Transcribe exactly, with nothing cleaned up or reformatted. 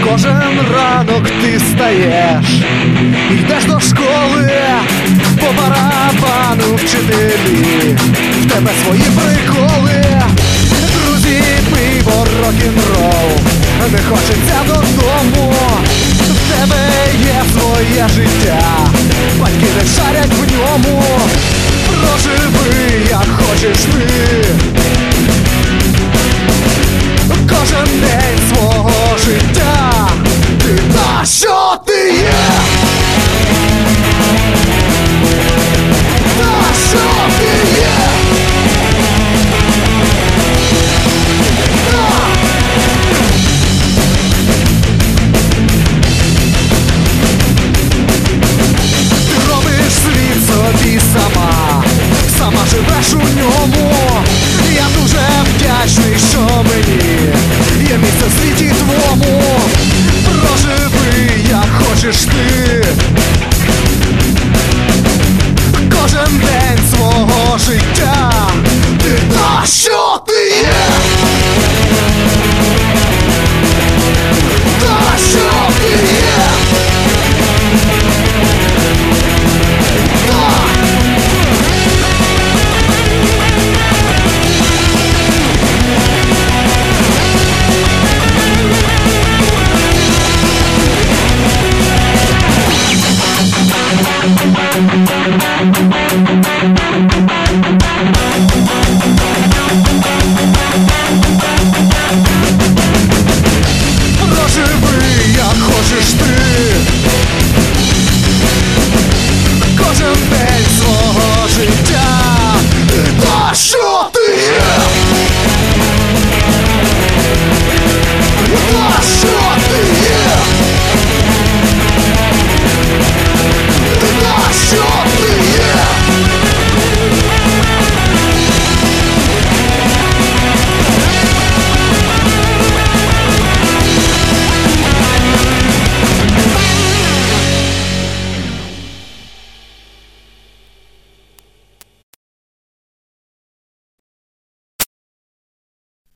Кожен ранок ти стаєш, йдеш до школи, по барабану вчителі, в тебе свої приколи, друзі, пиво, рок-н-рол, не хочеться додому, в тебе є своє життя, батьки не шарять в ньому, проживи, як хочеш ти.